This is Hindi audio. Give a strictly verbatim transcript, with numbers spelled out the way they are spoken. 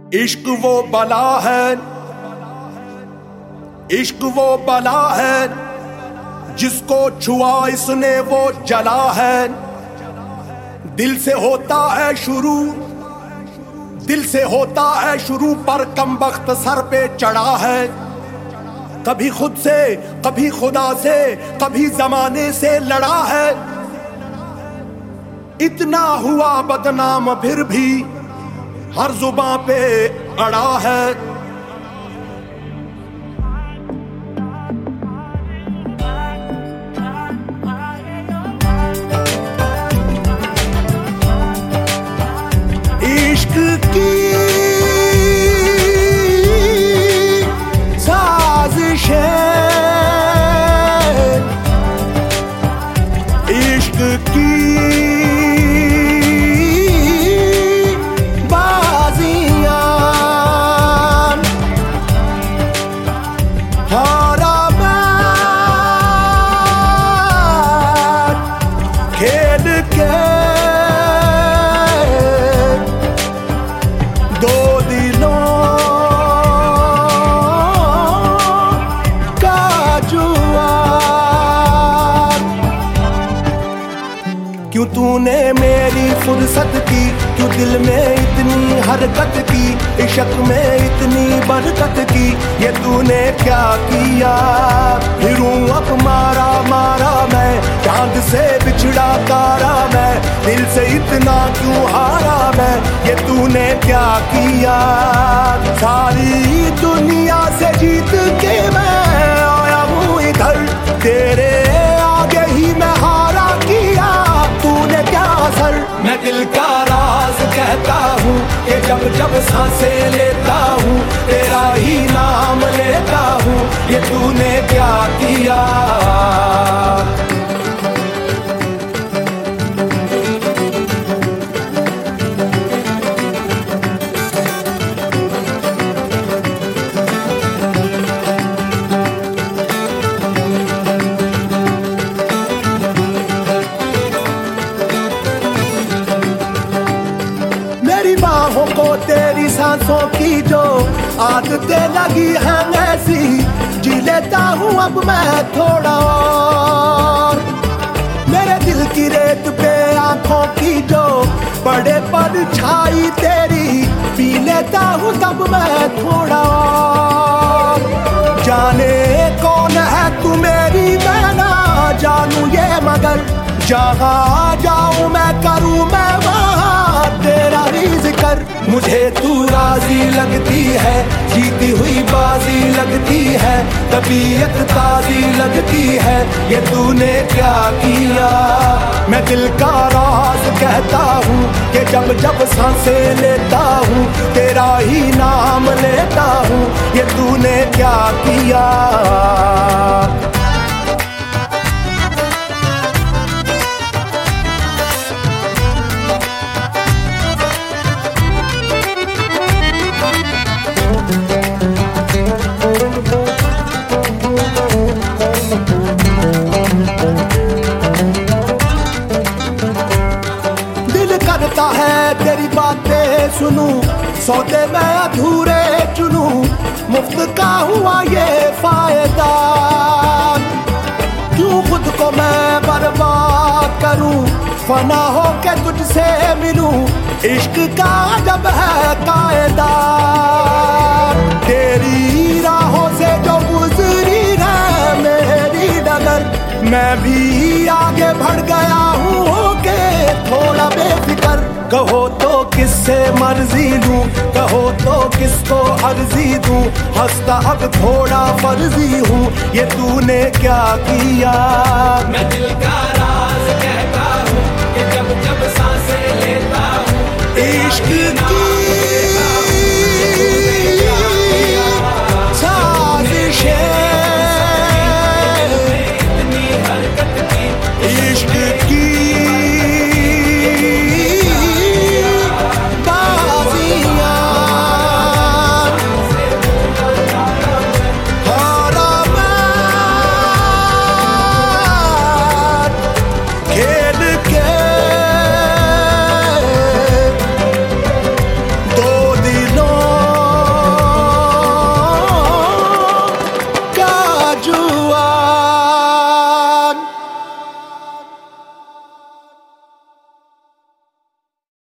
इश्क वो बला है, इश्क वो बला है, जिसको छुआ इसने वो जला है। दिल से होता है शुरू, दिल से होता है शुरू, पर कमबख्त सर पे चढ़ा है। कभी खुद से, कभी खुदा से, कभी जमाने से लड़ा है। इतना हुआ बदनाम फिर भी हर जुबां पे अड़ा है। इश्क की साजिशें, इश्क की खेल के दो दिलों का जुआ। क्यों तूने मेरी फुर्सत की, क्यों दिल में इतनी हरकत की, इश्क में इतनी बरकत की, ये तूने क्या किया। फिरूं अब मारा मारा मैं, चांद से बिछड़ा तारा मैं, दिल से इतना क्यों हारा मैं, ये तूने क्या किया। सारी दुनिया से जीत के मैं आया हूँ इधर, तेरे आगे ही मैं हारा किया, तूने क्या असर। मैं दिल का राज कहता हूँ कि जब जब सांसें लेता हूँ, तेरा ही नाम लेता हूँ, ये तूने क्या किया। मेरी बाहों को तेरी सांसों की जो आदतें लगी हैं ऐसी, जी लेता हूँ अब मैं थोड़ा और। मेरे दिल की रेत पे आंखों की जो बड़े परछाई तेरी, पी लेता हूँ तब मैं थोड़ा और। जाने कौन है तू मेरी, मैं ना जानू ये, मगर जहाँ जाऊँ मैं करूँ मैं वहाँ तेरा ही जिक्र। मुझे तू राजी लगती है, जीती हुई बाजी लगती है, तबीयत ताजी लगती है, ये तूने क्या किया। मैं दिल का राज कहता हूँ कि जब जब सांसें लेता हूँ, तेरा ही नाम लेता हूँ, ये तूने क्या किया। करता है तेरी बातें सुनूं, सौदे मैं अधूरे चुनूं, मुफ्त का हुआ ये फायदा। क्यों खुद को मैं बर्बाद करूं, फना हो के तुझसे मिलूं, इश्क का जब है कायदा। तेरी राहों से जो गुजरी है मेरी डगर, मैं भी आगे बढ़ गया हूँ के थोड़ा बेफिक्र। कहो तो किससे मर्जी लूं, कहो तो किसको अर्जी दूं, हंसता अब थोड़ा फर्जी हूँ, ये तूने क्या किया। मैं दिल का राज कहता हूँ कि जब जब सांस